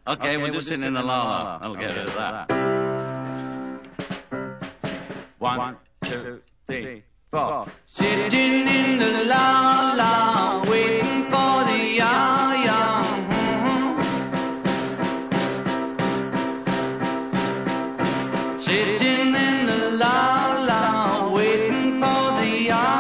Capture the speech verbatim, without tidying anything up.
Okay, we'll just sit in the la-la. I'll get rid of that. One, two, three, four. Sitting in the la-la, waiting for the ya-ya. Sitting in the la-la, waiting for the ya-ya.